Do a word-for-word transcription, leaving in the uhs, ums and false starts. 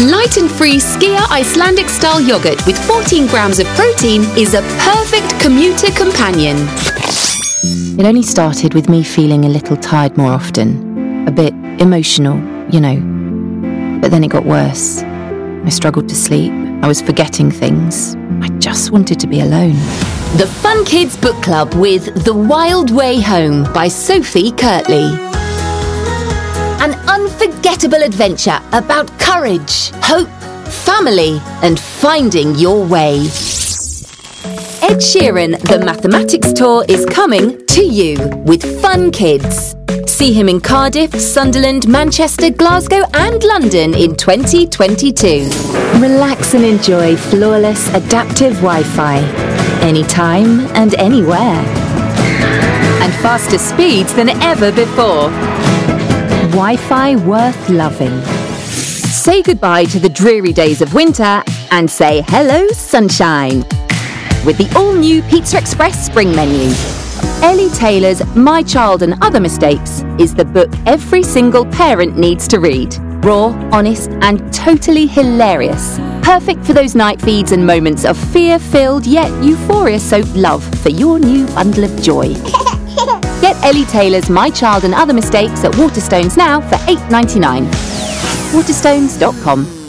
Light and free Skia Icelandic style yogurt with fourteen grams of protein is a perfect commuter companion. It only started with me feeling a little tired more often, a bit emotional, you know. But then it got worse. I struggled to sleep. I was forgetting things. I just wanted to be alone. The Fun Kids Book Club with The Wild Way Home by Sophie Kirtley. An unforgettable adventure about courage, hope, family, and finding your way. Ed Sheeran, The Mathematics Tour is coming to you with Fun Kids. See him in Cardiff, Sunderland, Manchester, Glasgow and London in twenty twenty-two. Relax and enjoy flawless adaptive Wi-Fi. Anytime and anywhere. And faster speeds than ever before. Wi-Fi worth loving. Say goodbye to the dreary days of winter and say hello sunshine with the all-new Pizza Express spring menu. Ellie Taylor's My Child and Other Mistakes is the book every single parent needs to read. Raw, honest and totally hilarious. Perfect for those night feeds and moments of fear-filled yet euphoria-soaked love for your new bundle of joy. Get Ellie Taylor's My Child and Other Mistakes at Waterstones now for eight dollars ninety-nine. Waterstones dot com